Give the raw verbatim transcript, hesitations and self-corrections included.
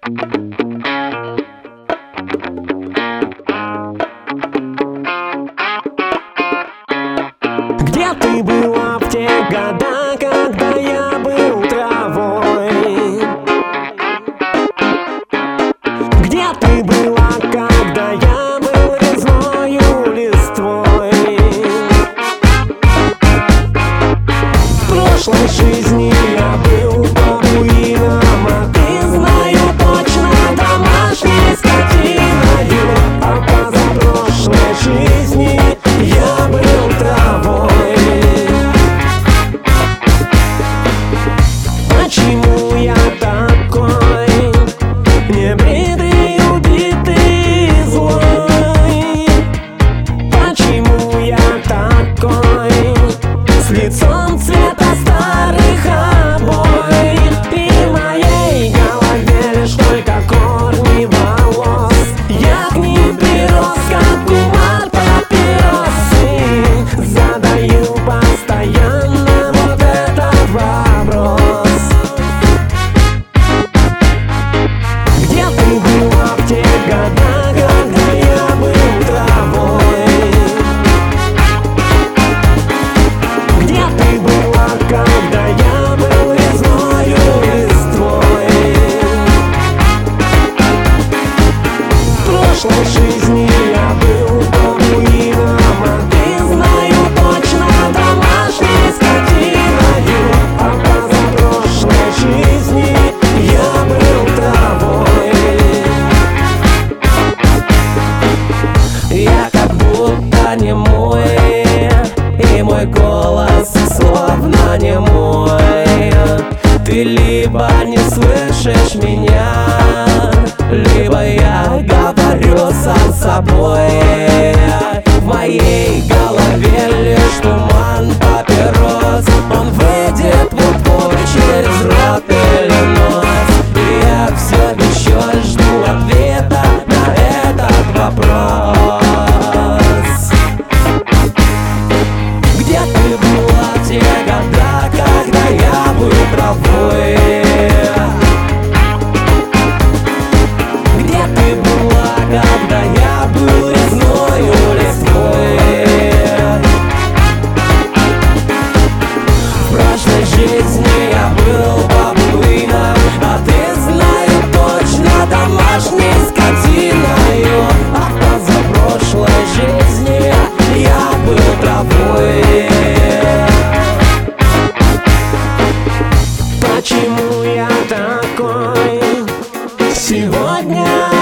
Где ты была в те года, когда я был травой? Где ты была, когда я был резною листвой? В прошлой жизни я был бабуином, а ты, знаю точно, домашней скотиною. А позапрошлой жизни я был травой. Почему я такой небритый, убитый, злой? Почему я такой с лицом цвета старых обои? И в моей голове лишь только корни волос. Я к ним прирос, как кумар папиросы. Задаю постоянно вот этот вопрос: где ты была в те года, когда я был травой? Где ты была, когда я был резною листвой? В прошлой жизни я был бабуином, а ты, знаю точно, домашней скотиною. А позапрошлой жизни я был травой. Я как будто немой, и мой голос словно немой. Ты либо не слышишь меня, либо я говорю сам с собой. В моей голове лишь туман папирос. Он выйдет вот-вот через рот или нос. И я все еще жду ответа на этот вопрос: где ты была в те года, когда я был травой? Где ты была, когда я был резною листвой? В прошлой жизни я был бабуином, а ты, знаю точно, домашней скотиною. А в позапрошлой жизни я был травой. Почему я такой сегодня?